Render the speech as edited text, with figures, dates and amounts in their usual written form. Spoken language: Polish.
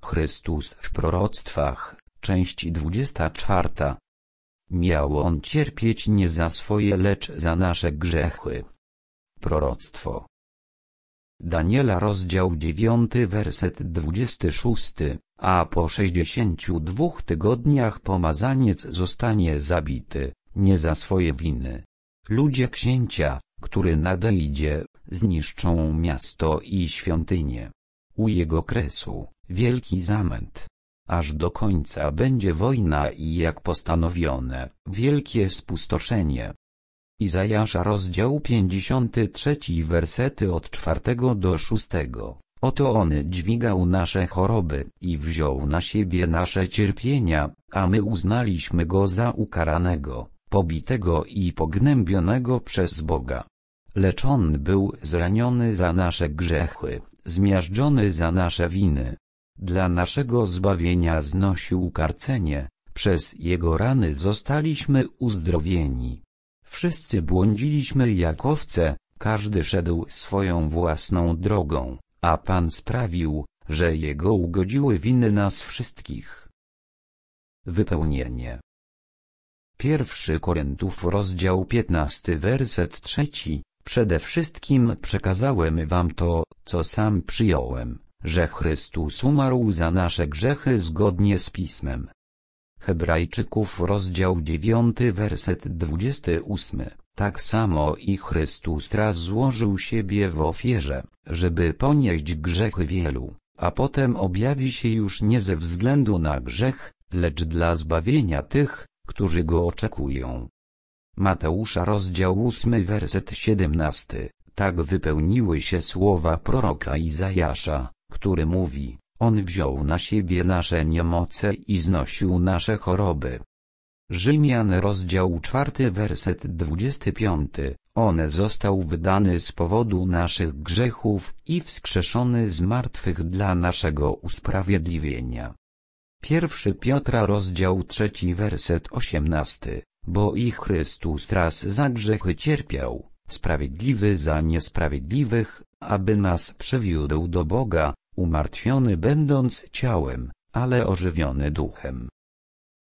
Chrystus w proroctwach, część 24. Miał on cierpieć nie za swoje, lecz za nasze grzechy. Proroctwo Daniela, rozdział 9, werset 26. A po 62 tygodniach pomazaniec zostanie zabity, nie za swoje winy. Ludzie księcia, który nadejdzie, zniszczą miasto i świątynię. U jego kresu wielki zamęt. Aż do końca będzie wojna i jak postanowione, wielkie spustoszenie. Izajasza, rozdział 53, wersety od 4 do 6. Oto on dźwigał nasze choroby i wziął na siebie nasze cierpienia, a my uznaliśmy go za ukaranego, pobitego i pognębionego przez Boga. Lecz on był zraniony za nasze grzechy, zmiażdżony za nasze winy. Dla naszego zbawienia znosił karcenie, przez jego rany zostaliśmy uzdrowieni. Wszyscy błądziliśmy jak owce, każdy szedł swoją własną drogą, a Pan sprawił, że jego ugodziły winy nas wszystkich. Wypełnienie 1 Koryntiów, rozdział 15, werset 3. Przede wszystkim przekazałem wam to, co sam przyjąłem, że Chrystus umarł za nasze grzechy zgodnie z Pismem. Hebrajczyków, rozdział 9, werset 28. Tak samo i Chrystus raz złożył siebie w ofierze, żeby ponieść grzechy wielu, a potem objawi się już nie ze względu na grzech, lecz dla zbawienia tych, którzy go oczekują. Mateusza, rozdział 8, werset 17. Tak wypełniły się słowa proroka Izajasza, który mówi: on wziął na siebie nasze niemoce i znosił nasze choroby. Rzymian, rozdział 4, werset 25. On został wydany z powodu naszych grzechów i wskrzeszony z martwych dla naszego usprawiedliwienia. 1 Piotra, rozdział 3, werset 18. Bo i Chrystus raz za grzechy cierpiał, sprawiedliwy za niesprawiedliwych, aby nas przywiódł do Boga, umartwiony będąc ciałem, ale ożywiony duchem.